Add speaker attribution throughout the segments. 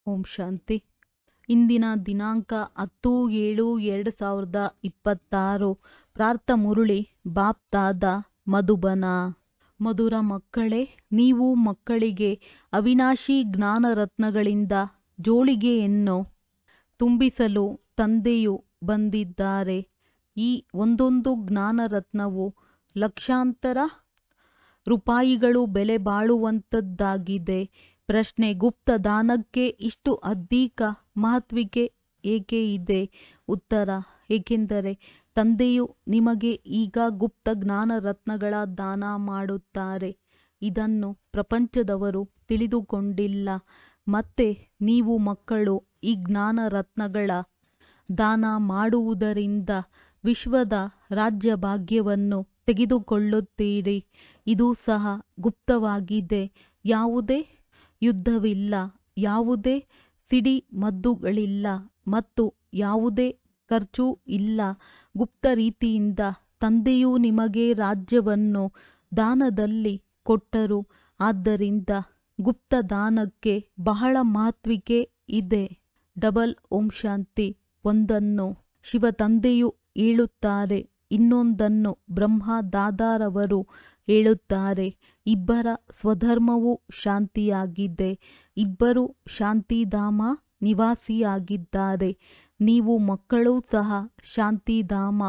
Speaker 1: ಓಂ ಶಾಂತಿ. ಇಂದಿನ ದಿನಾಂಕ 10/7/2026. ಪ್ರಾರ್ಥ ಮುರುಳಿ ಬಾಪ್ತಾದ ಮಧುಬನ. ಮಧುರ ಮಕ್ಕಳೇ, ನೀವು ಮಕ್ಕಳಿಗೆ ಅವಿನಾಶಿ ಜ್ಞಾನರತ್ನಗಳಿಂದ ಜೋಳಿಗೆಯನ್ನು ತುಂಬಿಸಲು ತಂದೆಯು ಬಂದಿದ್ದಾರೆ. ಈ ಒಂದೊಂದು ಜ್ಞಾನರತ್ನವು ಲಕ್ಷಾಂತರ ರೂಪಾಯಿಗಳು ಬೆಲೆ ಬಾಳುವಂಥದ್ದಾಗಿದೆ. ಪ್ರಶ್ನೆ: ಗುಪ್ತ ದಾನಕ್ಕೆ ಇಷ್ಟು ಅಧಿಕ ಮಹತ್ವಿಕೆ ಏಕೆ ಇದೆ? ಉತ್ತರ: ಏಕೆಂದರೆ ತಂದೆಯು ನಿಮಗೆ ಈಗ ಗುಪ್ತ ಜ್ಞಾನರತ್ನಗಳ ದಾನ ಮಾಡುತ್ತಾರೆ. ಇದನ್ನು ಪ್ರಪಂಚದವರು ತಿಳಿದುಕೊಂಡಿಲ್ಲ. ಮತ್ತೆ ನೀವು ಮಕ್ಕಳು ಈ ಜ್ಞಾನರತ್ನಗಳ ದಾನ ಮಾಡುವುದರಿಂದ ವಿಶ್ವದ ರಾಜ್ಯಭಾಗ್ಯವನ್ನು ತೆಗೆದುಕೊಳ್ಳುತ್ತೀರಿ. ಇದು ಸಹ ಗುಪ್ತವಾಗಿದೆ. ಯಾವುದೇ ಯುದ್ಧವಿಲ್ಲ, ಯಾವುದೇ ಸಿಡಿಮದ್ದುಗಳಿಲ್ಲ ಮತ್ತು ಯಾವುದೇ ಖರ್ಚು ಇಲ್ಲ. ಗುಪ್ತ ರೀತಿಯಿಂದ ತಂದೆಯು ನಿಮಗೆ ರಾಜ್ಯವನ್ನು ದಾನದಲ್ಲಿ ಕೊಟ್ಟರು. ಆದ್ದರಿಂದ ಗುಪ್ತ ದಾನಕ್ಕೆ ಬಹಳ ಮಹತ್ವಿಕೆ ಇದೆ. ಡಬಲ್ ಓಂ ಶಾಂತಿ. ಒಂದನ್ನು ಶಿವ ತಂದೆಯು ಹೇಳುತ್ತಾರೆ, ಇನ್ನೊಂದನ್ನು ಬ್ರಹ್ಮ ದಾದಾರವರು ಹೇಳುತ್ತಾರೆ. ಇಬ್ಬರ ಸ್ವಧರ್ಮವು ಶಾಂತಿಯಾಗಿದೆ. ಇಬ್ಬರು ಶಾಂತಿಧಾಮ ನಿವಾಸಿಯಾಗಿದ್ದಾರೆ. ನೀವು ಮಕ್ಕಳು ಸಹ ಶಾಂತಿಧಾಮ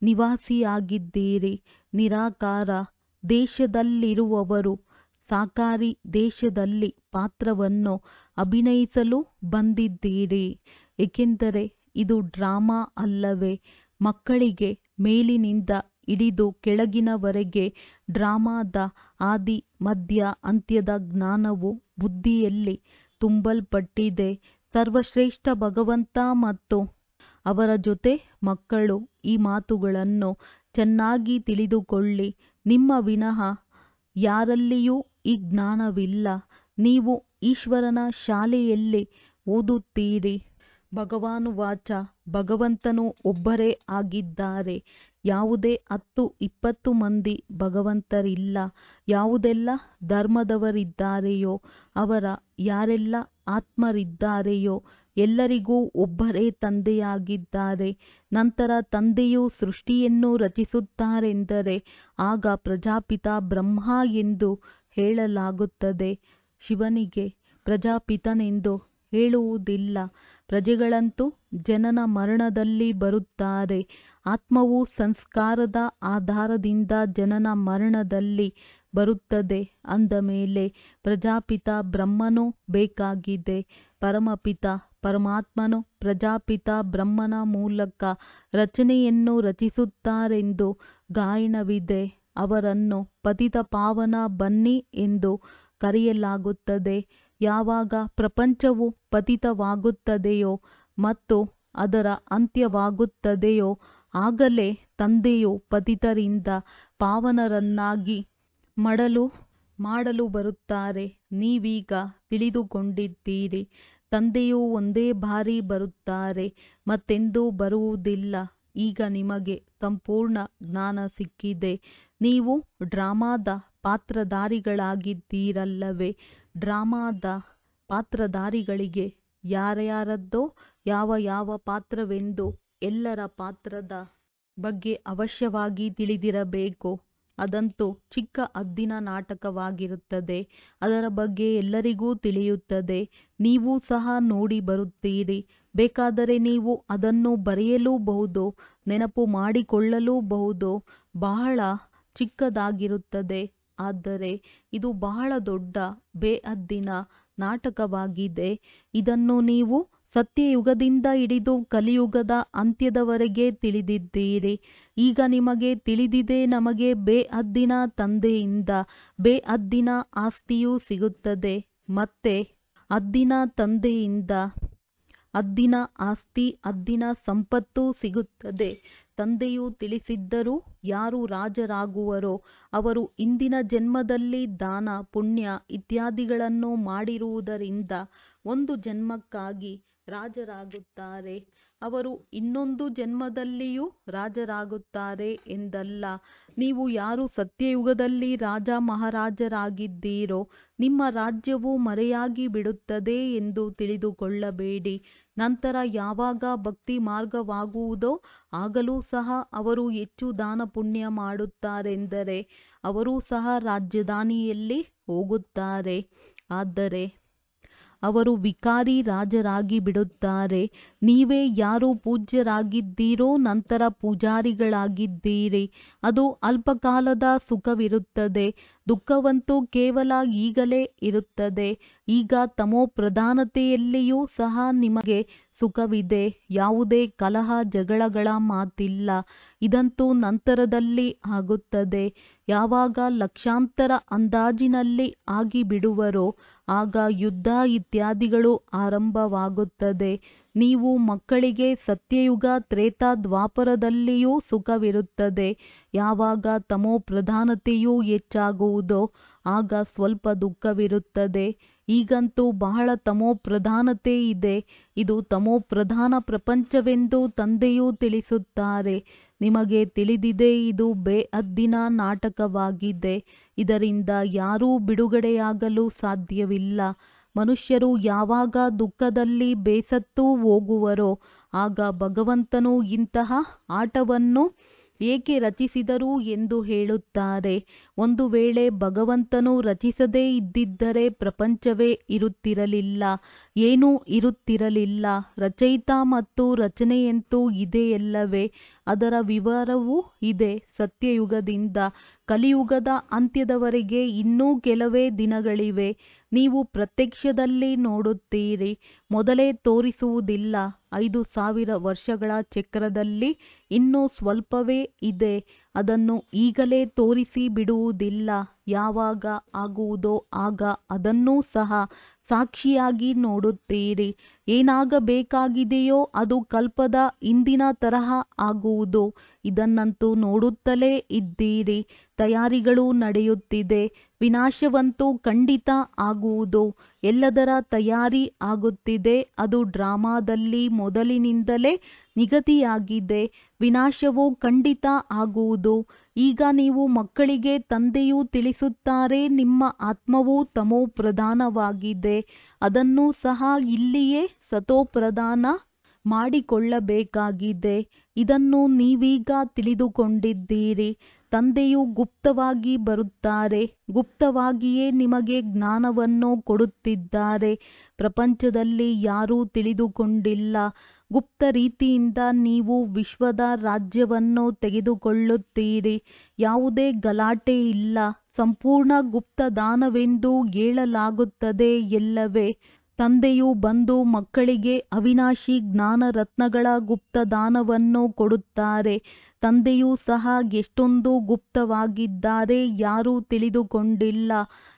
Speaker 1: ನಿವಾಸಿಯಾಗಿದ್ದೀರಿ. ನಿರಾಕಾರ ದೇಶದಲ್ಲಿರುವವರು ಸಾಕಾರಿ ದೇಶದಲ್ಲಿ ಪಾತ್ರವನ್ನು ಅಭಿನಯಿಸಲು ಬಂದಿದ್ದೀರಿ. ಏಕೆಂದರೆ ಇದು ಡ್ರಾಮಾ ಅಲ್ಲವೇ? ಮಕ್ಕಳಿಗೆ ಮೇಲಿನಿಂದ ಹಿಡಿದು ಕೆಳಗಿನವರೆಗೆ ಡ್ರಾಮಾದ ಆದಿ ಮಧ್ಯ ಅಂತ್ಯದ ಜ್ಞಾನವು ಬುದ್ಧಿಯಲ್ಲಿ ತುಂಬಲ್ಪಟ್ಟಿದೆ. ಸರ್ವಶ್ರೇಷ್ಠ ಭಗವಂತ ಮತ್ತು ಅವರ ಜೊತೆ ಮಕ್ಕಳು ಈ ಮಾತುಗಳನ್ನು ಚೆನ್ನಾಗಿ ತಿಳಿದುಕೊಳ್ಳಿ. ನಿಮ್ಮ ವಿನಃ ಯಾರಲ್ಲಿಯೂ ಈ ಜ್ಞಾನವಿಲ್ಲ. ನೀವು ಈಶ್ವರನ ಶಾಲೆಯಲ್ಲಿ ಓದುತ್ತೀರಿ. ಭಗವಾನುವಾಚ: ಭಗವಂತನು ಒಬ್ಬರೇ ಆಗಿದ್ದಾರೆ. ಯಾವುದೇ 10-20 ಮಂದಿ ಭಗವಂತರಿಲ್ಲ. ಯಾವುದೆಲ್ಲ ಧರ್ಮದವರಿದ್ದಾರೆಯೋ ಅವರ ಯಾರೆಲ್ಲ ಆತ್ಮರಿದ್ದಾರೆಯೋ ಎಲ್ಲರಿಗೂ ಒಬ್ಬರೇ ತಂದೆಯಾಗಿದ್ದಾರೆ. ನಂತರ ತಂದೆಯು ಸೃಷ್ಟಿಯನ್ನು ರಚಿಸುತ್ತಾರೆಂದರೆ ಆಗ ಪ್ರಜಾಪಿತ ಬ್ರಹ್ಮ ಎಂದು ಹೇಳಲಾಗುತ್ತದೆ. ಶಿವನಿಗೆ ಪ್ರಜಾಪಿತನೆಂದು ಹೇಳುವುದಿಲ್ಲ. ಪ್ರಜೆಗಳಂತೂ ಜನನ ಮರಣದಲ್ಲಿ ಬರುತ್ತಾರೆ. ಆತ್ಮವು ಸಂಸ್ಕಾರದ ಆಧಾರದಿಂದ ಜನನ ಮರಣದಲ್ಲಿ ಬರುತ್ತದೆ. ಅಂದ ಮೇಲೆ ಪ್ರಜಾಪಿತ ಬ್ರಹ್ಮನು ಬೇಕಾಗಿದೆ. ಪರಮಪಿತ ಪರಮಾತ್ಮನು ಪ್ರಜಾಪಿತ ಬ್ರಹ್ಮನ ಮೂಲಕ ರಚನೆಯನ್ನು ರಚಿಸುತ್ತಾರೆಂದು ಗಾಯನವಿದೆ. ಅವರನ್ನು ಪತಿತ ಪಾವನ ಬನ್ನಿ ಎಂದು ಕರೆಯಲಾಗುತ್ತದೆ. ಯಾವಾಗ ಪ್ರಪಂಚವು ಪತಿತವಾಗುತ್ತದೆಯೋ ಮತ್ತು ಅದರ ಅಂತ್ಯವಾಗುತ್ತದೆಯೋ ಆಗಲೇ ತಂದೆಯು ಪತಿತರಿಂದ ಪಾವನರನ್ನಾಗಿ ಮಾಡಲು ಬರುತ್ತಾರೆ. ನೀವೀಗ ತಿಳಿದುಕೊಂಡಿದ್ದೀರಿ. ತಂದೆಯು ಒಂದೇ ಬಾರಿ ಬರುತ್ತಾರೆ, ಮತ್ತೆಂದೂ ಬರುವುದಿಲ್ಲ. ಈಗ ನಿಮಗೆ ಸಂಪೂರ್ಣ ಜ್ಞಾನ ಸಿಕ್ಕಿದೆ. ನೀವು ಡ್ರಾಮಾದ ಪಾತ್ರಧಾರಿಗಳಾಗಿದ್ದೀರಲ್ಲವೇ? ಡ್ರಾಮಾದ ಪಾತ್ರಧಾರಿಗಳಿಗೆ ಯಾರ್ಯಾರದ್ದೋ ಯಾವ ಪಾತ್ರವೆಂದು ಎಲ್ಲರ ಪಾತ್ರದ ಬಗ್ಗೆ ಅವಶ್ಯವಾಗಿ ತಿಳಿದಿರಬೇಕು. ಅದಂತೂ ಚಿಕ್ಕ ಹದ್ದಿನ ನಾಟಕವಾಗಿರುತ್ತದೆ. ಅದರ ಬಗ್ಗೆ ಎಲ್ಲರಿಗೂ ತಿಳಿಯುತ್ತದೆ. ನೀವು ಸಹ ನೋಡಿ ಬರುತ್ತೀರಿ. ಬೇಕಾದರೆ ನೀವು ಅದನ್ನು ಬರೆಯಲೂಬಹುದು, ನೆನಪು ಮಾಡಿಕೊಳ್ಳಲೂಬಹುದು. ಬಹಳ ಚಿಕ್ಕದಾಗಿರುತ್ತದೆ. ಆದರೆ ಇದು ಬಹಳ ದೊಡ್ಡ ಬೇಹದ್ದಿನ ನಾಟಕವಾಗಿದೆ. ಇದನ್ನು ನೀವು ಸತ್ಯಯುಗದಿಂದ ಹಿಡಿದು ಕಲಿಯುಗದ ಅಂತ್ಯದವರೆಗೆ ತಿಳಿದಿದ್ದೀರಿ. ಈಗ ನಿಮಗೆ ತಿಳಿದಿದೆ. ನಮಗೆ ಬೇಹದ್ದಿನ ತಂದೆಯಿಂದ ಬೇಹದ್ದಿನ ಆಸ್ತಿಯೂ ಸಿಗುತ್ತದೆ. ಮತ್ತೆ ಹದ್ದಿನ ತಂದೆಯಿಂದ ಹದ್ದಿನ ಆಸ್ತಿ, ಹದ್ದಿನ ಸಂಪತ್ತೂ ಸಿಗುತ್ತದೆ. ತಂದೆಯು ತಿಳಿಸಿದ್ದರೂ ಯಾರು ರಾಜರಾಗುವರೋ ಅವರು ಇಂದಿನ ಜನ್ಮದಲ್ಲಿ ದಾನ ಪುಣ್ಯ ಇತ್ಯಾದಿಗಳನ್ನು ಮಾಡಿರುವುದರಿಂದ ಒಂದು ಜನ್ಮಕ್ಕಾಗಿ ರಾಜರಾಗುತ್ತಾರೆ. ಅವರು ಇನ್ನೊಂದು ಜನ್ಮದಲ್ಲಿಯೂ ರಾಜರಾಗುತ್ತಾರೆ ಎಂದಲ್ಲ. ನೀವು ಯಾರು ಸತ್ಯಯುಗದಲ್ಲಿ ರಾಜ ಮಹಾರಾಜರಾಗಿದ್ದೀರೋ ನಿಮ್ಮ ರಾಜ್ಯವು ಮರೆಯಾಗಿ ಬಿಡುತ್ತದೆ ಎಂದು ತಿಳಿದುಕೊಳ್ಳಬೇಡಿ. ನಂತರ ಯಾವಾಗ ಭಕ್ತಿ ಮಾರ್ಗವಾಗುವುದೋ ಆಗಲೂ ಸಹ ಅವರು ಹೆಚ್ಚು ದಾನ ಪುಣ್ಯ ಮಾಡುತ್ತಾರೆಂದರೆ ಅವರೂ ಸಹ ರಾಜಧಾನಿಯಲ್ಲಿ ಹೋಗುತ್ತಾರೆ. ಆದರೆ ಅವರು ವಿಕಾರಿ ರಾಜರಾಗಿ ಬಿಡುತ್ತಾರೆ. ನೀವೇ ಯಾರು ಪೂಜ್ಯರಾಗಿದ್ದೀರೋ ನಂತರ ಪೂಜಾರಿಗಳಾಗಿದ್ದೀರಿ. ಅದು ಅಲ್ಪಕಾಲದ ಸುಖವಿರುತ್ತದೆ, ದುಃಖವಂತೂ ಕೇವಲ ಈಗಲೇ ಇರುತ್ತದೆ. ಈಗ ತಮೋ ಪ್ರಧಾನತೆಯಲ್ಲಿಯೂ ಸಹ ನಿಮಗೆ ಸುಖವಿದೆ. ಯಾವುದೇ ಕಲಹ ಜಗಳಗಳ ಮಾತಿಲ್ಲ. ಇದಂತೂ ನಂತರದಲ್ಲಿ ಆಗುತ್ತದೆ. ಯಾವಾಗ ಲಕ್ಷಾಂತರ ಅಂದಾಜಿನಲ್ಲಿ ಆಗಿಬಿಡುವರೋ ಆಗ ಯುದ್ಧ ಇತ್ಯಾದಿಗಳು ಆರಂಭವಾಗುತ್ತದೆ. ನೀವು ಮಕ್ಕಳಿಗೆ ಸತ್ಯಯುಗ ತ್ರೇತಾ ದ್ವಾಪರದಲ್ಲಿಯೂ ಸುಖವಿರುತ್ತದೆ. ಯಾವಾಗ ತಮೋ ಪ್ರಧಾನತೆಯು ಹೆಚ್ಚಾಗುವುದೋ ಆಗ ಸ್ವಲ್ಪ ದುಃಖವಿರುತ್ತದೆ. ಈಗಂತೂ ಬಹಳ ತಮೋ ಪ್ರಧಾನತೆ ಇದೆ. ಇದು ತಮೋ ಪ್ರಧಾನ ಪ್ರಪಂಚವೆಂದು ತಂದೆಯೂ ತಿಳಿಸುತ್ತಾರೆ. ನಿಮಗೆ ತಿಳಿದಿದೆ ಇದು ಬೇಹದ್ದಿನ ನಾಟಕವಾಗಿದೆ. ಇದರಿಂದ ಯಾರೂ ಬಿಡುಗಡೆಯಾಗಲು ಸಾಧ್ಯವಿಲ್ಲ. ಮನುಷ್ಯರು ಯಾವಾಗ ದುಃಖದಲ್ಲಿ ಬೇಸತ್ತು ಹೋಗುವರೋ ಆಗ ಭಗವಂತನು ಇಂತಹ ಆಟವನ್ನು ಏಕೆ ರಚಿಸಿದರು ಎಂದು ಹೇಳುತ್ತಾರೆ. ಒಂದು ವೇಳೆ ಭಗವಂತನು ರಚಿಸದೇ ಇದ್ದಿದ್ದರೆ ಪ್ರಪಂಚವೇ ಇರುತ್ತಿರಲಿಲ್ಲ, ಏನೂ ಇರುತ್ತಿರಲಿಲ್ಲ. ರಚಯಿತ ಮತ್ತು ರಚನೆಯಂತೂ ಇದೆಯಲ್ಲವೇ, ಅದರ ವಿವರವೂ ಇದೆ. ಸತ್ಯಯುಗದಿಂದ ಕಲಿಯುಗದ ಅಂತ್ಯದವರೆಗೆ ಇನ್ನೂ ಕೆಲವೇ ದಿನಗಳಿವೆ. ನೀವು ಪ್ರತ್ಯಕ್ಷದಲ್ಲಿ ನೋಡುತ್ತೀರಿ, ಮೊದಲೇ ತೋರಿಸುವುದಿಲ್ಲ. 5000 ವರ್ಷಗಳ ಚಕ್ರದಲ್ಲಿ ಇನ್ನೂ ಸ್ವಲ್ಪವೇ ಇದೆ. ಅದನ್ನು ಈಗಲೇ ತೋರಿಸಿ ಬಿಡುವುದಿಲ್ಲ. ಯಾವಾಗ ಆಗುವುದೋ ಆಗ ಅದನ್ನೂ ಸಹ ಸಾಕ್ಷಿಯಾಗಿ ನೋಡುತ್ತೀರಿ. ಏನಾಗಬೇಕಾಗಿದೆಯೋ ಅದು ಕಲ್ಪದ ಹಿಂದಿನ ತರಹ ಆಗುವುದು. ಇದನ್ನಂತೂ ನೋಡುತ್ತಲೇ ಇದ್ದೀರಿ. ತಯಾರಿಗಳು ನಡೆಯುತ್ತಿದೆ. ವಿನಾಶವಂತೂ ಖಂಡಿತ ಆಗುವುದು. ಎಲ್ಲದರ ತಯಾರಿ ಆಗುತ್ತಿದೆ. ಅದು ಡ್ರಾಮಾದಲ್ಲಿ ಮೊದಲಿನಿಂದಲೇ ನಿಗದಿಯಾಗಿದೆ. ವಿನಾಶವು ಖಂಡಿತ ಆಗುವುದು. ಈಗ ನೀವು ಮಕ್ಕಳಿಗೆ ತಂದೆಯು ತಿಳಿಸುತ್ತಾರೆ, ನಿಮ್ಮ ಆತ್ಮವು ತಮೋ ಪ್ರಧಾನವಾಗಿದೆ. ಅದನ್ನೂ ಸಹ ಇಲ್ಲಿಯೇ ಸತೋಪ್ರಧಾನ ಮಾಡಿಕೊಳ್ಳಬೇಕಾಗಿದೆ. ಇದನ್ನು ನೀವೀಗ ತಿಳಿದುಕೊಂಡಿದ್ದೀರಿ. ತಂದೆಯು ಗುಪ್ತವಾಗಿ ಬರುತ್ತಾರೆ. ಗುಪ್ತವಾಗಿಯೇ ನಿಮಗೆ ಜ್ಞಾನವನ್ನು ಕೊಡುತ್ತಿದ್ದಾರೆ. ಪ್ರಪಂಚದಲ್ಲಿ ಯಾರೂ ತಿಳಿದುಕೊಂಡಿಲ್ಲ. ಗುಪ್ತ ರೀತಿಯಿಂದ ನೀವು ವಿಶ್ವದ ರಾಜ್ಯವನ್ನು ತೆಗೆದುಕೊಳ್ಳುತ್ತೀರಿ. ಯಾವುದೇ ಗಲಾಟೆ ಇಲ್ಲ. ಸಂಪೂರ್ಣ ಗುಪ್ತದಾನವೆಂದು ಹೇಳಲಾಗುತ್ತದೆ ಎಲ್ಲವೇ. ತಂದೆಯು ಬಂದು ಮಕ್ಕಳಿಗೆ ಅವಿನಾಶಿ ಜ್ಞಾನ ರತ್ನಗಳ ಗುಪ್ತದಾನವನ್ನು ಕೊಡುತ್ತಾರೆ. ತಂದೆಯೂ ಸಹ ಎಷ್ಟೊಂದು ಗುಪ್ತವಾಗಿದ್ದಾರೆ, ಯಾರೂ ತಿಳಿದುಕೊಂಡಿಲ್ಲ.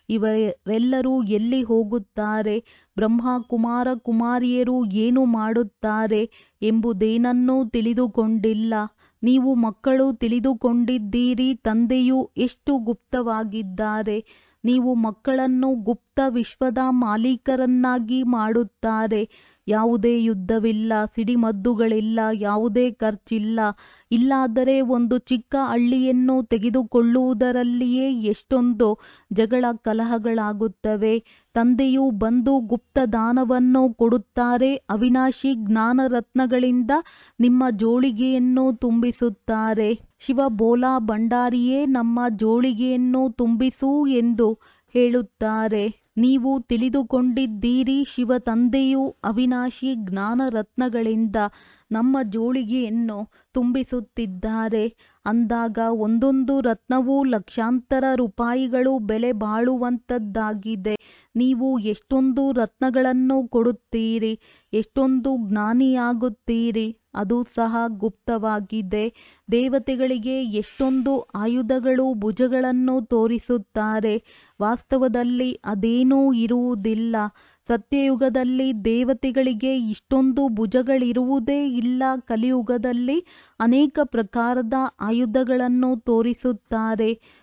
Speaker 1: ಇವರೆಲ್ಲರೂ ಎಲ್ಲಿ ಹೋಗುತ್ತಾರೆ, ಬ್ರಹ್ಮ ಕುಮಾರ ಕುಮಾರಿಯರು ಏನು ಮಾಡುತ್ತಾರೆ ಎಂಬುದೇನನ್ನೂ ತಿಳಿದುಕೊಂಡಿಲ್ಲ. ನೀವು ಮಕ್ಕಳು ತಿಳಿದುಕೊಂಡಿದ್ದೀರಿ, ತಂದೆಯು ಎಷ್ಟು ಗುಪ್ತವಾಗಿದ್ದಾರೆ. ನೀವು ಮಕ್ಕಳನ್ನು ಗುಪ್ತ ವಿಶ್ವದ ಮಾಲೀಕರನ್ನಾಗಿ ಮಾಡುತ್ತಾರೆ. ಯಾವುದೇ ಯುದ್ಧವಿಲ್ಲ, ಸಿಡಿಮದ್ದುಗಳಿಲ್ಲ, ಯಾವುದೇ ಖರ್ಚಿಲ್ಲ. ಇಲ್ಲಾದರೆ ಒಂದು ಚಿಕ್ಕ ಹಳ್ಳಿಯನ್ನು ತೆಗೆದುಕೊಳ್ಳುವುದರಲ್ಲಿಯೇ ಎಷ್ಟೊಂದು ಜಗಳ ಕಲಹಗಳಾಗುತ್ತವೆ. ತಂದೆಯು ಬಂದು ಗುಪ್ತದಾನವನ್ನು ಕೊಡುತ್ತಾರೆ. ಅವಿನಾಶಿ ಜ್ಞಾನ ರತ್ನಗಳಿಂದ ನಿಮ್ಮ ಜೋಳಿಗೆಯನ್ನು ತುಂಬಿಸುತ್ತಾರೆ. ಶಿವ ಬೋಲಾ ಭಂಡಾರಿಯೇ, ನಮ್ಮ ಜೋಳಿಗೆಯನ್ನು ತುಂಬಿಸು ಎಂದು ಹೇಳುತ್ತಾರೆ. ನೀವು ತಿಳಿದುಕೊಂಡಿದ್ದೀರಿ, ಶಿವ ತಂದೆಯು ಅವಿನಾಶಿ ಜ್ಞಾನ ರತ್ನಗಳಿಂದ ನಮ್ಮ ಜೋಳಿಗೆಯನ್ನು ತುಂಬಿಸುತ್ತಿದ್ದಾರೆ. ಅಂದಾಗ ಒಂದೊಂದು ರತ್ನವೂ ಲಕ್ಷಾಂತರ ರೂಪಾಯಿಗಳು ಬೆಲೆ ಬಾಳುವಂತದ್ದಾಗಿದೆ. ನೀವು ಎಷ್ಟೊಂದು ರತ್ನಗಳನ್ನು ಕೊಡುತ್ತೀರಿ, ಎಷ್ಟೊಂದು ಜ್ಞಾನಿಯಾಗುತ್ತೀರಿ, ಅದು ಸಹ ಗುಪ್ತವಾಗಿದೆ. ದೇವತೆಗಳಿಗೆ ಎಷ್ಟೊಂದು ಆಯುಧಗಳು, ಭುಜಗಳನ್ನು ತೋರಿಸುತ್ತಾರೆ. ವಾಸ್ತವದಲ್ಲಿ ಅದೇನೂ ಇರುವುದಿಲ್ಲ. ಸತ್ಯಯುಗದಲ್ಲಿ ದೇವತೆಗಳಿಗೆ ಇಷ್ಟೊಂದು ಭುಜಗಳಿರುವುದೇ ಇಲ್ಲ. ಕಲಿಯುಗದಲ್ಲಿ ಅನೇಕ ಪ್ರಕಾರದ ಆಯುಧಗಳನ್ನು ತೋರಿಸುತ್ತಾರೆ.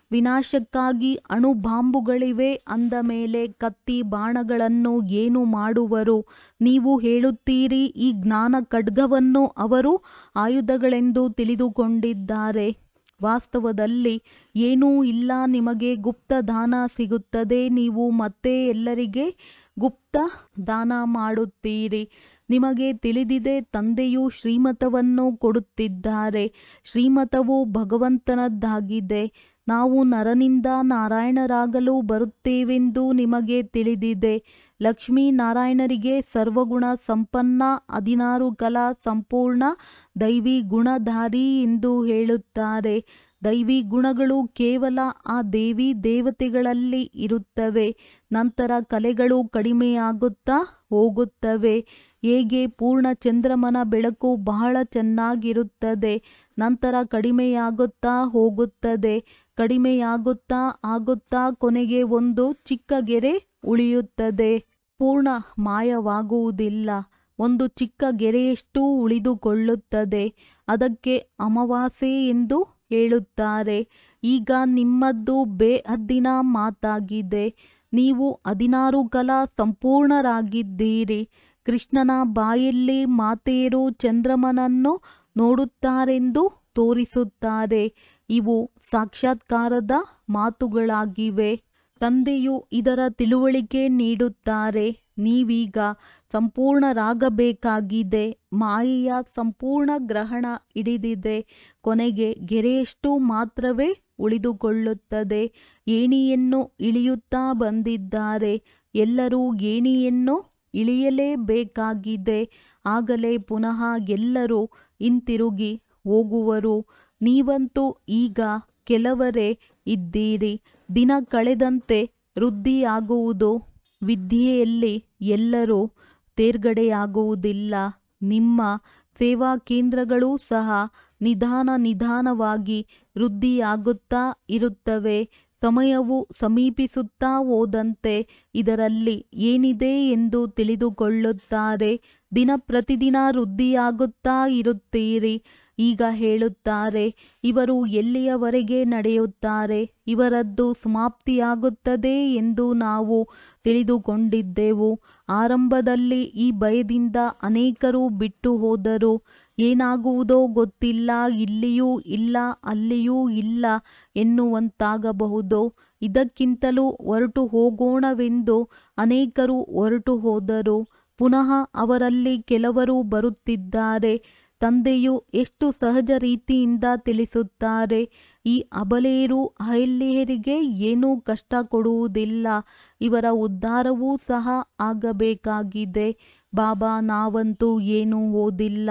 Speaker 1: ವಿನಾಶಕ್ಕಾಗಿ ಅಣುಬಾಂಬುಗಳಿವೆ ಅಂದ ಮೇಲೆ ಕತ್ತಿ ಬಾಣಗಳನ್ನು ಏನು ಮಾಡುವರು? ನೀವು ಹೇಳುತ್ತೀರಿ, ಈ ಜ್ಞಾನ ಖಡ್ಗವನ್ನು ಅವರು ಆಯುಧಗಳೆಂದು ತಿಳಿದುಕೊಂಡಿದ್ದಾರೆ. ವಾಸ್ತವದಲ್ಲಿ ಏನೂ ಇಲ್ಲ. ನಿಮಗೆ ಗುಪ್ತ ದಾನ ಸಿಗುತ್ತದೆ. ನೀವು ಮತ್ತೆ ಎಲ್ಲರಿಗೆ ಗುಪ್ತ ದಾನ ಮಾಡುತ್ತೀರಿ. ನಿಮಗೆ ತಿಳಿದಿದೆ, ತಂದೆಯು ಶ್ರೀಮತವನ್ನು ಕೊಡುತ್ತಿದ್ದಾರೆ. ಶ್ರೀಮತವು ಭಗವಂತನದ್ದಾಗಿದೆ. ನಾವು ನರನಿಂದ ನಾರಾಯಣರಾಗಲು ಬರುತ್ತೇವೆಂದು ನಿಮಗೆ ತಿಳಿದಿದೆ. ಲಕ್ಷ್ಮೀನಾರಾಯಣರಿಗೆ ಸರ್ವಗುಣ ಸಂಪನ್ನ 16 ಕಲಾ ಸಂಪೂರ್ಣ ದೈವಿ ಗುಣಧಾರಿ ಎಂದು ಹೇಳುತ್ತಾರೆ. ದೈವಿ ಗುಣಗಳು ಕೇವಲ ಆ ದೇವಿ ದೇವತೆಗಳಲ್ಲಿ ಇರುತ್ತವೆ. ನಂತರ ಕಲೆಗಳು ಕಡಿಮೆಯಾಗುತ್ತಾ ಹೋಗುತ್ತವೆ. ಹೇಗೆ ಪೂರ್ಣ ಚಂದ್ರಮನ ಬೆಳಕು ಬಹಳ ಚೆನ್ನಾಗಿರುತ್ತದೆ, ನಂತರ ಕಡಿಮೆಯಾಗುತ್ತಾ ಹೋಗುತ್ತದೆ. ಕಡಿಮೆಯಾಗುತ್ತಾ ಆಗುತ್ತಾ ಕೊನೆಗೆ ಒಂದು ಚಿಕ್ಕ ಗೆರೆ ಉಳಿಯುತ್ತದೆ. ಪೂರ್ಣ ಮಾಯವಾಗುವುದಿಲ್ಲ. ಒಂದು ಚಿಕ್ಕ ಗೆರೆಯಷ್ಟು ಉಳಿದುಕೊಳ್ಳುತ್ತದೆ. ಅದಕ್ಕೆ ಅಮಾವಾಸ್ಯೆ ಎಂದು ಹೇಳುತ್ತಾರೆ. ಈಗ ನಿಮ್ಮದ್ದು ಬೇಹದ್ದಿನ ಮಾತಾಗಿದೆ. ನೀವು 16 ಕಲಾ ಸಂಪೂರ್ಣರಾಗಿದ್ದೀರಿ. ಕೃಷ್ಣನ ಬಾಯಲ್ಲಿ ಮಾತೆಯರು ಚಂದ್ರಮನನ್ನು ನೋಡುತ್ತಾರೆಂದು ತೋರಿಸುತ್ತಾರೆ. ಇವು ಸಾಕ್ಷಾತ್ಕಾರದ ಮಾತುಗಳಾಗಿವೆ. ತಂದೆಯು ಇದರ ತಿಳುವಳಿಕೆ ನೀಡುತ್ತಾರೆ. ನೀವೀಗ ಸಂಪೂರ್ಣರಾಗಬೇಕಾಗಿದೆ. ಮಾಯೆಯ ಸಂಪೂರ್ಣ ಗ್ರಹಣ ಹಿಡಿದಿದೆ. ಕೊನೆಗೆ ಗೆರೆಯಷ್ಟು ಮಾತ್ರವೇ ಉಳಿದುಕೊಳ್ಳುತ್ತದೆ. ಏಣಿಯನ್ನು ಇಳಿಯುತ್ತಾ ಬಂದಿದ್ದಾರೆ. ಎಲ್ಲರೂ ಏಣಿಯನ್ನು ಇಳಿಯಲೇಬೇಕಾಗಿದೆ. ಆಗಲೇ ಪುನಃ ಎಲ್ಲರೂ ಹಿಂತಿರುಗಿ ಹೋಗುವರು. ನೀವಂತೂ ಈಗ ಕೆಲವರೇ ಇದ್ದೀರಿ. ದಿನ ಕಳೆದಂತೆ ವೃದ್ಧಿಯಾಗುವುದು. ವಿದ್ಯೆಯಲ್ಲಿ ಎಲ್ಲರೂ ತೇರ್ಗಡೆಯಾಗುವುದಿಲ್ಲ. ನಿಮ್ಮ ಸೇವಾ ಕೇಂದ್ರಗಳೂ ಸಹ ನಿಧಾನವಾಗಿ ವೃದ್ಧಿಯಾಗುತ್ತಾ ಇರುತ್ತವೆ. ಸಮಯವು ಸಮೀಪಿಸುತ್ತಾ ಹೋದಂತೆ ಇದರಲ್ಲಿ ಏನಿದೆ ಎಂದು ತಿಳಿದುಕೊಳ್ಳುತ್ತಾರೆ. ದಿನ ಪ್ರತಿದಿನ ವೃದ್ಧಿಯಾಗುತ್ತಾ ಇರುತ್ತೀರಿ. ಈಗ ಹೇಳುತ್ತಾರೆ, ಇವರು ಎಲ್ಲಿಯವರೆಗೆ ನಡೆಯುತ್ತಾರೆ? ಇವರದ್ದು ಸಮಾಪ್ತಿಯಾಗುತ್ತದೆ ಎಂದು ನಾವು ತಿಳಿದುಕೊಂಡಿದ್ದೆವು. ಆರಂಭದಲ್ಲಿ ಈ ಭಯದಿಂದ ಅನೇಕರು ಬಿಟ್ಟು ಹೋದರು. ಏನಾಗುವುದೋ ಗೊತ್ತಿಲ್ಲ, ಇಲ್ಲಿಯೂ ಇಲ್ಲ ಅಲ್ಲಿಯೂ ಇಲ್ಲ ಎನ್ನುವಂತಾಗಬಹುದು. ಇದಕ್ಕಿಂತಲೂ ಹೊರಟು ಹೋಗೋಣವೆಂದು ಅನೇಕರು ಹೊರಟು ಹೋದರು. ಪುನಃ ಅವರಲ್ಲಿ ಕೆಲವರು ಬರುತ್ತಿದ್ದಾರೆ. ತಂದೆಯು ಎಷ್ಟು ಸಹಜ ರೀತಿಯಿಂದ ತಿಳಿಸುತ್ತಾರೆ. ಈ ಅಬಲೆಯರು ಅಹಲ್ಯೆಯರಿಗೆ ಏನೂ ಕಷ್ಟ ಕೊಡುವುದಿಲ್ಲ. ಇವರ ಉದ್ಧಾರವೂ ಸಹ ಆಗಬೇಕಾಗಿದೆ. ಬಾಬಾ, ನಾವಂತೂ ಏನೂ ಓದಿಲ್ಲ,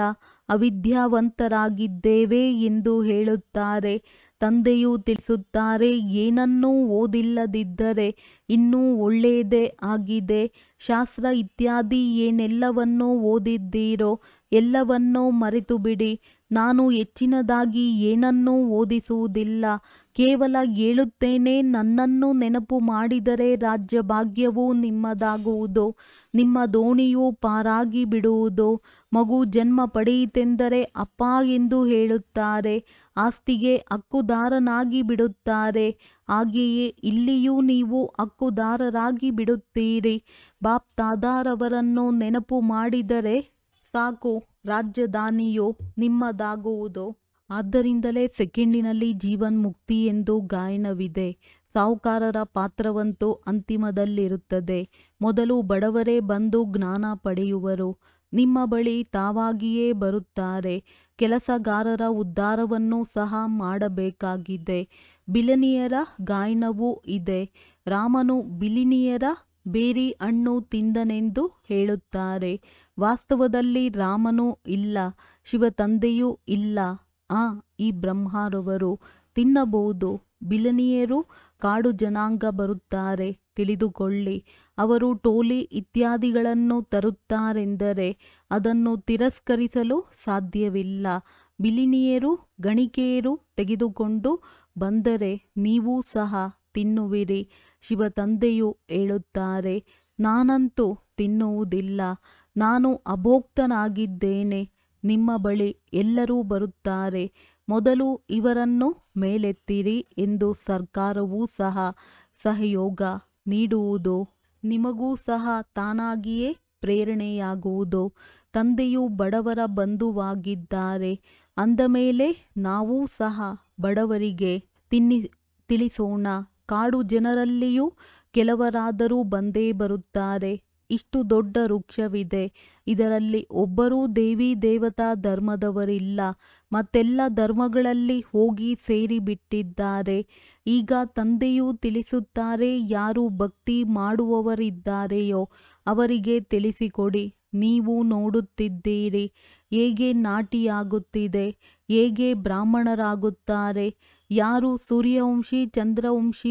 Speaker 1: ಅವಿದ್ಯಾವಂತರಾಗಿದ್ದೇವೆ ಎಂದು ಹೇಳುತ್ತಾರೆ. ತಂದೆಯು ತಿಳಿಸುತ್ತಾರೆ, ಏನನ್ನೂ ಓದಿಲ್ಲದಿದ್ದರೆ ಇನ್ನೂ ಒಳ್ಳೆಯದೇ ಆಗಿದೆ. ಶಾಸ್ತ್ರ ಇತ್ಯಾದಿ ಏನೆಲ್ಲವನ್ನೂ ಓದಿದ್ದೀರೋ ಎಲ್ಲವನ್ನೂ ಮರೆತುಬಿಡಿ. ನಾನು ಹೆಚ್ಚಿನದಾಗಿ ಏನನ್ನೂ ಓದಿಸುವುದಿಲ್ಲ. ಕೇವಲ ಹೇಳುತ್ತೇನೆ, ನನ್ನನ್ನು ನೆನಪು ಮಾಡಿದರೆ ರಾಜ್ಯ ಭಾಗ್ಯವು ನಿಮ್ಮದಾಗುವುದು. ನಿಮ್ಮ ದೋಣಿಯು ಪಾರಾಗಿ ಬಿಡುವುದು. ಮಗು ಜನ್ಮ ಪಡೆಯಿತೆಂದರೆ ಅಪ್ಪ ಎಂದು ಹೇಳುತ್ತಾರೆ. ಆಸ್ತಿಗೆ ಹಕ್ಕುದಾರನಾಗಿ ಬಿಡುತ್ತಾರೆ. ಹಾಗೆಯೇ ಇಲ್ಲಿಯೂ ನೀವು ಹಕ್ಕುದಾರರಾಗಿ ಬಿಡುತ್ತೀರಿ. ಬಾಪ್ ದಾದಾರವರನ್ನು ನೆನಪು ಮಾಡಿದರೆ ಸಾಕು, ರಾಜಧಾನಿಯು ನಿಮ್ಮದಾಗುವುದು. ಆದ್ದರಿಂದಲೇ ಸೆಕೆಂಡಿನಲ್ಲಿ ಜೀವನ್ ಮುಕ್ತಿ ಎಂದು ಗಾಯನವಿದೆ. ಸಾಹುಕಾರರ ಪಾತ್ರವಂತೂ ಅಂತಿಮದಲ್ಲಿರುತ್ತದೆ. ಮೊದಲು ಬಡವರೇ ಬಂದು ಜ್ಞಾನ ಪಡೆಯುವರು. ನಿಮ್ಮ ಬಳಿ ತಾವಾಗಿಯೇ ಬರುತ್ತಾರೆ. ಕೆಲಸಗಾರರ ಉದ್ಧಾರವನ್ನು ಸಹ ಮಾಡಬೇಕಾಗಿದೆ. ಬಿಲಿನಿಯರ ಗಾಯನವೂ ಇದೆ. ರಾಮನು ಬಿಲಿನಿಯರ ಬೇರಿ ಹಣ್ಣು ತಿಂದನೆಂದು ಹೇಳುತ್ತಾರೆ. ವಾಸ್ತವದಲ್ಲಿ ರಾಮನೂ ಇಲ್ಲ, ಶಿವತಂದೆಯೂ ಇಲ್ಲ. ಈ ಬ್ರಹ್ಮರವರು ತಿನ್ನಬಹುದು. ಬಿಲಿನಿಯರು ಕಾಡು ಜನಾಂಗ ಬರುತ್ತಾರೆ. ತಿಳಿದುಕೊಳ್ಳಿ, ಅವರು ಟೋಲಿ ಇತ್ಯಾದಿಗಳನ್ನು ತರುತ್ತಾರೆಂದರೆ ಅದನ್ನು ತಿರಸ್ಕರಿಸಲು ಸಾಧ್ಯವಿಲ್ಲ. ಬಿಲಿನಿಯರು ಗಣಿಕೆಯರು ತೆಗೆದುಕೊಂಡು ಬಂದರೆ ನೀವೂ ಸಹ ತಿನ್ನುವಿರಿ. ಶಿವತಂದೆಯು ಹೇಳುತ್ತಾರೆ, ನಾನಂತೂ ತಿನ್ನುವುದಿಲ್ಲ. ನಾನು ಅಭೋಕ್ತನಾಗಿದ್ದೇನೆ. ನಿಮ್ಮ ಬಳಿ ಎಲ್ಲರೂ ಬರುತ್ತಾರೆ. ಮೊದಲು ಇವರನ್ನು ಮೇಲೆತ್ತಿರಿ ಎಂದು ಸರ್ಕಾರವೂ ಸಹ ಸಹಯೋಗ ನೀಡುವುದು. ನಿಮಗೂ ಸಹ ತಾನಾಗಿಯೇ ಪ್ರೇರಣೆಯಾಗುವುದು. ತಂದೆಯು ಬಡವರ ಬಂಧುವಾಗಿದ್ದಾರೆ ಅಂದಮೇಲೆ ನಾವೂ ಸಹ ಬಡವರಿಗೆ ತಿಳಿಸೋಣ. ಕಾಡು ಜನರಲ್ಲಿಯೂ ಕೆಲವರಾದರೂ ಬಂದೇ ಬರುತ್ತಾರೆ. ಇಷ್ಟು ದೊಡ್ಡ ವೃಕ್ಷವಿದೆ, ಇದರಲ್ಲಿ ಒಬ್ಬರೂ ದೇವಿ ದೇವತಾ ಧರ್ಮದವರಿಲ್ಲ. ಮತ್ತೆಲ್ಲ ಧರ್ಮಗಳಲ್ಲಿ ಹೋಗಿ ಸೇರಿಬಿಟ್ಟಿದ್ದಾರೆ. ಈಗ ತಂದೆಯು ತಿಳಿಸುತ್ತಾರೆ, ಯಾರು ಭಕ್ತಿ ಮಾಡುವವರಿದ್ದಾರೆಯೋ ಅವರಿಗೆ ತಿಳಿಸಿಕೊಡಿ. ನೀವು ನೋಡುತ್ತಿದ್ದೀರಿ ಹೇಗೆ ನಾಟಿಯಾಗುತ್ತಿದೆ, ಹೇಗೆ ಬ್ರಾಹ್ಮಣರಾಗುತ್ತಾರೆ. ಯಾರು ಸೂರ್ಯವಂಶಿ ಚಂದ್ರವಂಶಿ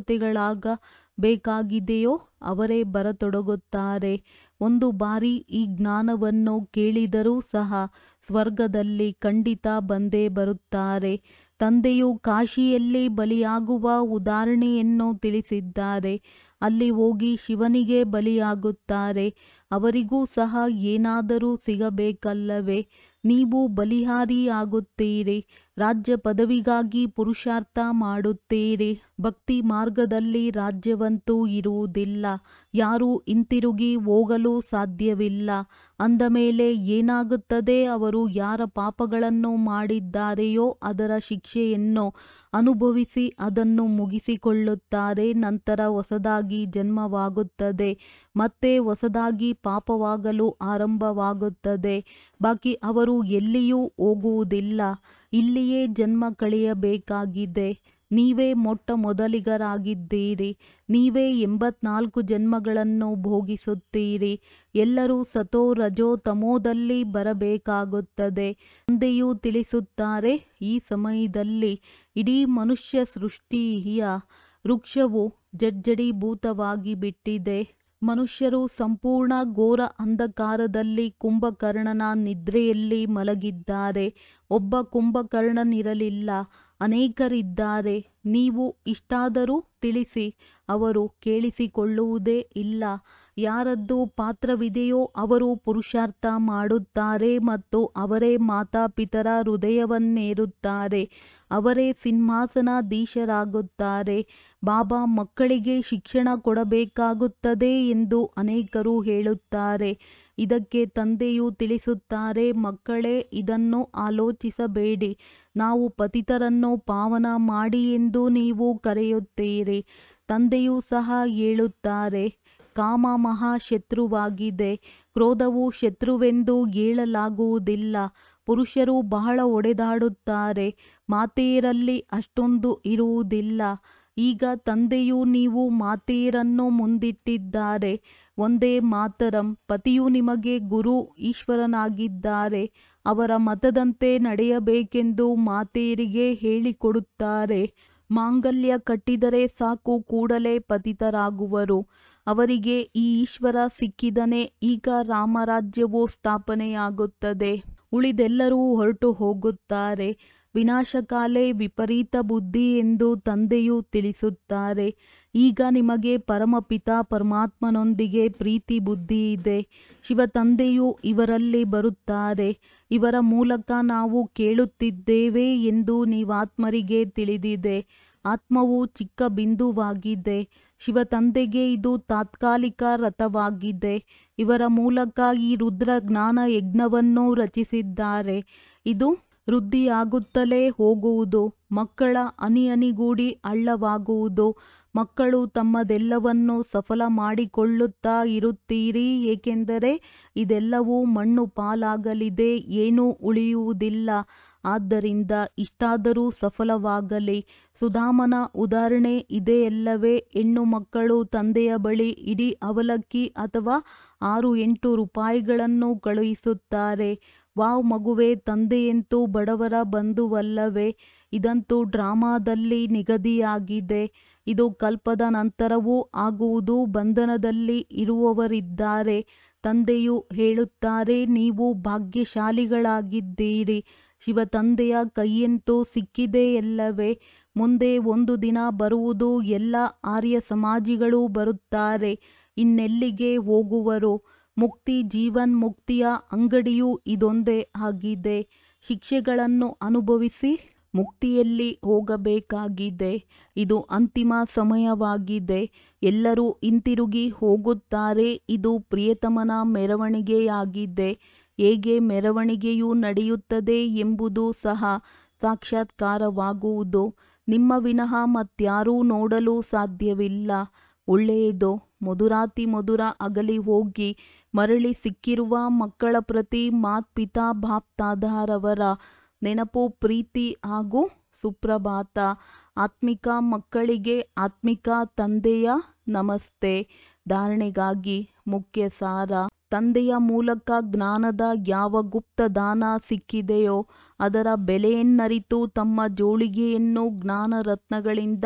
Speaker 1: ದೇವತೆಗಳಾಗಬೇಕಾಗಿದೆಯೋ ಅವರೇ ಬರತೊಡಗುತ್ತಾರೆ. ಒಂದು ಬಾರಿ ಈ ಜ್ಞಾನವನ್ನು ಕೇಳಿದರೂ ಸಹ ಸ್ವರ್ಗದಲ್ಲಿ ಖಂಡಿತ ಬಂದೇ ಬರುತ್ತಾರೆ. ತಂದೆಯು ಕಾಶಿಯಲ್ಲಿ ಬಲಿಯಾಗುವ ಉದಾಹರಣೆಯನ್ನು ತಿಳಿಸಿದ್ದಾರೆ. ಅಲ್ಲಿ ಹೋಗಿ ಶಿವನಿಗೆ ಬಲಿಯಾಗುತ್ತಾರೆ. ಅವರಿಗೂ ಸಹ ಏನಾದರೂ ಸಿಗಬೇಕಲ್ಲವೇ? ನೀವು ಬಲಿಹಾರಿಯಾಗುತ್ತೀರಿ. ರಾಜ್ಯ ಪದವಿಗಾಗಿ ಪುರುಷಾರ್ಥ ಮಾಡುತ್ತೀರಿ. ಭಕ್ತಿ ಮಾರ್ಗದಲ್ಲಿ ರಾಜ್ಯವಂತೂ ಇರುವುದಿಲ್ಲ. ಯಾರೂ ಹಿಂತಿರುಗಿ ಹೋಗಲು ಸಾಧ್ಯವಿಲ್ಲ. ಅಂದಮೇಲೆ ಏನಾಗುತ್ತದೆ? ಅವರು ಯಾರ ಪಾಪಗಳನ್ನು ಮಾಡಿದ್ದಾರೆಯೋ ಅದರ ಶಿಕ್ಷೆಯನ್ನು ಅನುಭವಿಸಿ ಅದನ್ನು ಮುಗಿಸಿಕೊಳ್ಳುತ್ತಾರೆ. ನಂತರ ಹೊಸದಾಗಿ ಜನ್ಮವಾಗುತ್ತದೆ. ಮತ್ತೆ ಹೊಸದಾಗಿ ಪಾಪವಾಗಲು ಆರಂಭವಾಗುತ್ತದೆ. ಬಾಕಿ ಅವರು ಎಲ್ಲಿಯೂ ಹೋಗುವುದಿಲ್ಲ. ಇಲ್ಲಿಯೇ ಜನ್ಮ ಕಳೆಯಬೇಕಾಗಿದೆ. ನೀವೇ ಮೊಟ್ಟ ಮೊದಲಿಗರಾಗಿದ್ದೀರಿ. ನೀವೇ 84 ಜನ್ಮಗಳನ್ನು ಭೋಗಿಸುತ್ತೀರಿ. ಎಲ್ಲರೂ ಸತೋ ರಜೋ ತಮೋದಲ್ಲಿ ಬರಬೇಕಾಗುತ್ತದೆ. ತಂದೆಯೂ ತಿಳಿಸುತ್ತಾರೆ, ಈ ಸಮಯದಲ್ಲಿ ಇಡೀ ಮನುಷ್ಯ ಸೃಷ್ಟಿಯ ವೃಕ್ಷವು ಜರ್ಜರೀಭೂತವಾಗಿ ಬಿಟ್ಟಿದೆ. ಮನುಷ್ಯರು ಸಂಪೂರ್ಣ ಘೋರ ಅಂಧಕಾರದಲ್ಲಿ ಕುಂಭಕರ್ಣನ ನಿದ್ರೆಯಲ್ಲಿ ಮಲಗಿದ್ದಾರೆ. ಒಬ್ಬ ಕುಂಭಕರ್ಣನಿರಲಿಲ್ಲ, ಅನೇಕರಿದ್ದಾರೆ. ನೀವು ಇಷ್ಟಾದರೂ ತಿಳಿಸಿ. ಅವರು ಕೇಳಿಸಿಕೊಳ್ಳುವುದೇ ಇಲ್ಲ. ಯಾರದ್ದು ಪಾತ್ರವಿದೆಯೋ ಅವರು ಪುರುಷಾರ್ಥ ಮಾಡುತ್ತಾರೆ ಮತ್ತು ಅವರೇ ಮಾತಾಪಿತರ ಹೃದಯವನ್ನೇರುತ್ತಾರೆ. ಅವರೇ ಸಿಂಹಾಸನಾಧೀಶರಾಗುತ್ತಾರೆ. ಬಾಬಾ ಮಕ್ಕಳಿಗೆ ಶಿಕ್ಷಣ ಕೊಡಬೇಕಾಗುತ್ತದೆ ಎಂದು ಅನೇಕರು ಹೇಳುತ್ತಾರೆ. ಇದಕ್ಕೆ ತಂದೆಯು ತಿಳಿಸುತ್ತಾರೆ, ಮಕ್ಕಳೇ, ಇದನ್ನು ಆಲೋಚಿಸಬೇಡಿ. ನಾವು ಪತಿತರನ್ನು ಪಾವನ ಮಾಡಿ ಎಂದು ನೀವು ಕರೆಯುತ್ತೀರಿ. ತಂದೆಯೂ ಸಹ ಹೇಳುತ್ತಾರೆ, ಕಾಮ ಮಹಾಶತ್ರುವಾಗಿದೆ. ಕ್ರೋಧವು ಶತ್ರುವೆಂದು ಹೇಳಲಾಗುವುದಿಲ್ಲ. ಪುರುಷರು ಬಹಳ ಹೊಡೆದಾಡುತ್ತಾರೆ. ಮಾತೆಯರಲ್ಲಿ ಅಷ್ಟೊಂದು ಇರುವುದಿಲ್ಲ. ಈಗ ತಂದೆಯು ನೀವು ಮಾತೆಯರನ್ನು ಮುಂದಿಟ್ಟಿದ್ದಾರೆ. ಒಂದೇ ಮಾತರಂ. ಪತಿಯು ನಿಮಗೆ ಗುರು ಈಶ್ವರನಾಗಿದ್ದಾರೆ. ಅವರ ಮತದಂತೆ ನಡೆಯಬೇಕೆಂದು ಮಾತೆಯರಿಗೆ ಹೇಳಿಕೊಡುತ್ತಾರೆ. ಮಾಂಗಲ್ಯ ಕಟ್ಟಿದರೆ ಸಾಕು, ಕೂಡಲೇ ಪತಿತರಾಗುವರು. ಅವರಿಗೆ ಈ ಈಶ್ವರ ಸಿಕ್ಕಿದನೇ ಈಗ ರಾಮರಾಜ್ಯವು ಸ್ಥಾಪನೆಯಾಗುತ್ತದೆ. ಉಳಿದೆಲ್ಲರೂ ಹೊರಟು ಹೋಗುತ್ತಾರೆ. ವಿನಾಶಕಾಲೇ ವಿಪರೀತ ಬುದ್ಧಿ ಎಂದು ತಂದೆಯು ತಿಳಿಸುತ್ತಾರೆ. ಈಗ ನಿಮಗೆ ಪರಮಪಿತ ಪರಮಾತ್ಮನೊಂದಿಗೆ ಪ್ರೀತಿ ಬುದ್ಧಿ ಇದೆ. ಶಿವ ತಂದೆಯು ಇವರಲ್ಲಿ ಬರುತ್ತಾರೆ. ಇವರ ಮೂಲಕ ನಾವು ಕೇಳುತ್ತಿದ್ದೇವೆ ಎಂದು ನೀವಾತ್ಮರಿಗೆ ತಿಳಿದಿದೆ. ಆತ್ಮವು ಚಿಕ್ಕ ಬಿಂದುವಾಗಿದೆ. ಶಿವ ತಂದೆಗೆ ಇದು ತಾತ್ಕಾಲಿಕ ರಥವಾಗಿದೆ. ಇವರ ಮೂಲಕ ಈ ರುದ್ರ ಜ್ಞಾನ ಯಜ್ಞವನ್ನು ರಚಿಸಿದ್ದಾರೆ. ಇದು ವೃದ್ಧಿಯಾಗುತ್ತಲೇ ಹೋಗುವುದು. ಮಕ್ಕಳ ಹನಿಹನಿಗೂಡಿ ಹಳ್ಳವಾಗುವುದು. ಮಕ್ಕಳು ತಮ್ಮದೆಲ್ಲವನ್ನು ಸಫಲ ಮಾಡಿಕೊಳ್ಳುತ್ತಾ ಇರುತ್ತೀರಿ. ಏಕೆಂದರೆ ಇದೆಲ್ಲವೂ ಮಣ್ಣು ಪಾಲಾಗಲಿದೆ, ಏನೂ ಉಳಿಯುವುದಿಲ್ಲ. ಆದ್ದರಿಂದ ಇಷ್ಟಾದರೂ ಸಫಲವಾಗಲಿ. ಸುಧಾಮನ ಉದಾಹರಣೆ ಇದೆಯಲ್ಲವೇ? ಹೆಣ್ಣು ಮಕ್ಕಳು ತಂದೆಯ ಬಳಿ ಇಡೀ ಅವಲಕ್ಕಿ ಅಥವಾ 6-8 ರೂಪಾಯಿಗಳನ್ನು ಕಳುಹಿಸುತ್ತಾರೆ. ವಾವ್ ಮಗುವೇ, ತಂದೆಯಂತೂ ಬಡವರ ಬಂಧುವಲ್ಲವೇ? ಇದಂತೂ ಡ್ರಾಮಾದಲ್ಲಿ ನಿಗದಿಯಾಗಿದೆ. ಇದು ಕಲ್ಪದ ನಂತರವೂ ಆಗುವುದು. ಬಂಧನದಲ್ಲಿ ಇರುವವರಿದ್ದಾರೆ. ತಂದೆಯು ಹೇಳುತ್ತಾರೆ, ನೀವು ಭಾಗ್ಯಶಾಲಿಗಳಾಗಿದ್ದೀರಿ. ಶಿವ ತಂದೆಯ ಕೈಯಂತೂ ಸಿಕ್ಕಿದೆಯಲ್ಲವೇ? ಮುಂದೆ ಒಂದು ದಿನ ಬರುವುದು, ಎಲ್ಲ ಆರ್ಯ ಸಮಾಜಿಗಳು ಬರುತ್ತಾರೆ. ಇನ್ನೆಲ್ಲಿಗೆ ಹೋಗುವರು? ಮುಕ್ತಿ ಜೀವನ್ ಮುಕ್ತಿಯ ಅಂಗಡಿಯೂ ಇದೊಂದೇ ಆಗಿದೆ. ಶಿಕ್ಷೆಗಳನ್ನು ಅನುಭವಿಸಿ ಮುಕ್ತಿಯಲ್ಲಿ ಹೋಗಬೇಕಾಗಿದೆ. ಇದು ಅಂತಿಮ ಸಮಯವಾಗಿದೆ. ಎಲ್ಲರೂ ಹಿಂತಿರುಗಿ ಹೋಗುತ್ತಾರೆ. ಇದು ಪ್ರಿಯತಮನ ಮೆರವಣಿಗೆಯಾಗಿದೆ. ಹೇಗೆ ಮೆರವಣಿಗೆಯು ನಡೆಯುತ್ತದೆ ಎಂಬುದು ಸಹ ಸಾಕ್ಷಾತ್ಕಾರವಾಗುವುದು. ನಿಮ್ಮ ವಿನಃ ಮತ್ಯಾರೂ ನೋಡಲು ಸಾಧ್ಯವಿಲ್ಲ. ಒಳ್ಳೆಯದು. ಮಧುರಾತಿ ಮಧುರ ಅಗಲಿ ಹೋಗಿ ಮರಳಿ ಸಿಕ್ಕಿರುವ ಮಕ್ಕಳ ಪ್ರತಿ ಮಾತ್ಪಿತಾ ಬಾಪ್ದಾದಾರವರ ನೆನಪು, ಪ್ರೀತಿ ಹಾಗೂ ಸುಪ್ರಭಾತ. ಆತ್ಮಿಕ ಮಕ್ಕಳಿಗೆ ಆತ್ಮಿಕ ತಂದೆಯ ನಮಸ್ತೆ. ಧಾರಣೆಗಾಗಿ ಮುಖ್ಯ ಸಾರ. ತಂದೆಯ ಮೂಲಕ ಜ್ಞಾನದ ಯಾವ ಗುಪ್ತ ದಾನ ಸಿಕ್ಕಿದೆಯೋ ಅದರ ಬೆಲೆಯನ್ನರಿತು ತಮ್ಮ ಜೋಳಿಗೆಯನ್ನು ಜ್ಞಾನ ರತ್ನಗಳಿಂದ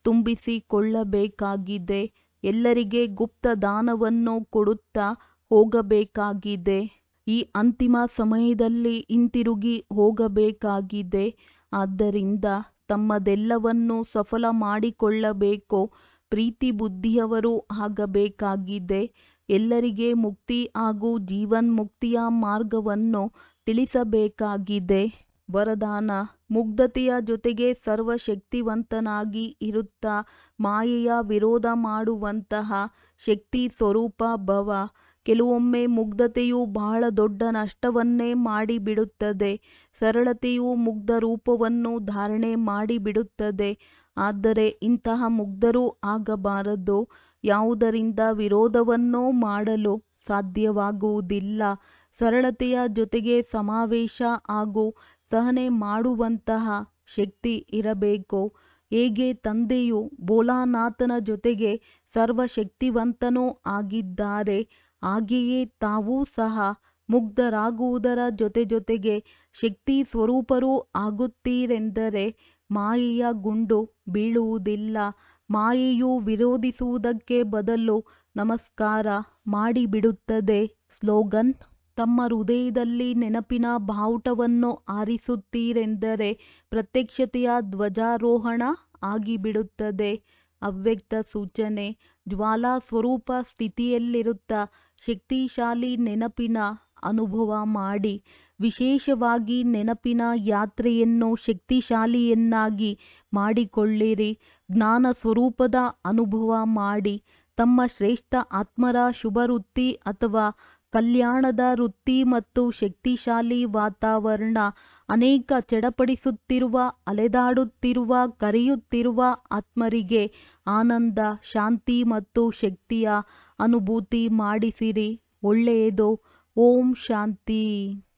Speaker 1: ತುಂಬಿಸಿಕೊಳ್ಳಬೇಕಾಗಿದೆ. ಎಲ್ಲರಿಗೆ ಗುಪ್ತ ದಾನವನ್ನು ಕೊಡುತ್ತಾ ಹೋಗಬೇಕಾಗಿದೆ. ಈ ಅಂತಿಮ ಸಮಯದಲ್ಲಿ ಹಿಂತಿರುಗಿ ಹೋಗಬೇಕಾಗಿದೆ. ಆದ್ದರಿಂದ ತಮ್ಮದೆಲ್ಲವನ್ನು ಸಫಲ ಮಾಡಿಕೊಳ್ಳಬೇಕು. ಪ್ರೀತಿ ಬುದ್ಧಿಯವರು ಆಗಬೇಕಾಗಿದೆ. ಎಲ್ಲರಿಗೆ ಮುಕ್ತಿ ಹಾಗೂ ಜೀವನ್ಮುಕ್ತಿಯ ಮಾರ್ಗವನ್ನು ತಿಳಿಸಬೇಕಾಗಿದೆ. ವರದಾನ: ಮುಗ್ಧತೆಯ ಜೊತೆಗೆ ಸರ್ವಶಕ್ತಿವಂತನಾಗಿ ಇರುತ್ತಾ ಮಾಯೆಯ ವಿರೋಧ ಮಾಡುವಂತಹ ಶಕ್ತಿ ಸ್ವರೂಪ ಭವ. ಕೆಲವೊಮ್ಮೆ ಮುಗ್ಧತೆಯು ಬಹಳ ದೊಡ್ಡ ನಷ್ಟವನ್ನೇ ಮಾಡಿಬಿಡುತ್ತದೆ. ಸರಳತೆಯು ಮುಗ್ಧ ರೂಪವನ್ನು ಧಾರಣೆ ಮಾಡಿಬಿಡುತ್ತದೆ. ಆದರೆ ಇಂತಹ ಮುಗ್ಧರು ಆಗಬಾರದು. ಯಾವುದರಿಂದ ವಿರೋಧವನ್ನೂ ಮಾಡಲು ಸಾಧ್ಯವಾಗುವುದಿಲ್ಲ. ಸರಳತೆಯ ಜೊತೆಗೆ ಸಮಾವೇಶ ಹಾಗೂ ಸಹನೆ ಮಾಡುವಂತಹ ಶಕ್ತಿ ಇರಬೇಕು. ಹೇಗೆ ತಂದೆಯು ಭೋಲಾನಾಥನ ಜೊತೆಗೆ ಸರ್ವಶಕ್ತಿವಂತನೂ ಆಗಿದ್ದಾರೆ, ಹಾಗೆಯೇ ತಾವೂ ಸಹ ಮುಗ್ಧರಾಗುವುದರ ಜೊತೆಗೆ ಶಕ್ತಿ ಸ್ವರೂಪರೂ ಆಗುತ್ತೀರೆಂದರೆ ಮಾಯೆಯ ಗುಂಡು ಬೀಳುವುದಿಲ್ಲ. ಮಾಯೆಯು ವಿರೋಧಿಸುವುದಕ್ಕೆ ಬದಲು ನಮಸ್ಕಾರ ಮಾಡಿಬಿಡುತ್ತದೆ. ಸ್ಲೋಗನ್: ತಮ್ಮ ಹೃದಯದಲ್ಲಿ ನೆನಪಿನ ಬಾವುಟವನ್ನು ಹಾರಿಸುತ್ತೀರೆಂದರೆ ಪ್ರತ್ಯಕ್ಷತೆಯ ಧ್ವಜಾರೋಹಣ ಆಗಿಬಿಡುತ್ತದೆ. ಅವ್ಯಕ್ತ ಸೂಚನೆ: ಜ್ವಾಲಾ ಸ್ವರೂಪ ಸ್ಥಿತಿಯಲ್ಲಿರುತ್ತಾ ಶಕ್ತಿಶಾಲಿ ನೆನಪಿನ ಅನುಭವ ಮಾಡಿ. ವಿಶೇಷವಾಗಿ ನೆನಪಿನ ಯಾತ್ರೆಯನ್ನು ಶಕ್ತಿಶಾಲಿಯನ್ನಾಗಿ ಮಾಡಿಕೊಳ್ಳಿರಿ. ಜ್ಞಾನ ಸ್ವರೂಪದ ಅನುಭವ ಮಾಡಿ. ತಮ್ಮ ಶ್ರೇಷ್ಠ ಆತ್ಮರ ಶುಭ ವೃತ್ತಿ ಅಥವಾ ಕಲ್ಯಾಣದ ವೃತ್ತಿ ಮತ್ತು ಶಕ್ತಿಶಾಲಿ ವಾತಾವರಣ ಅನೇಕ ಚಡಪಡಿಸುತ್ತಿರುವ, ಅಲೆದಾಡುತ್ತಿರುವ, ಕರೆಯುತ್ತಿರುವ ಆತ್ಮರಿಗೆ ಆನಂದ, ಶಾಂತಿ ಮತ್ತು ಶಕ್ತಿಯ ಅನುಭೂತಿ ಮಾಡಿಸಿರಿ. ಒಳ್ಳೆಯದು. ಓಂ ಶಾಂತಿ.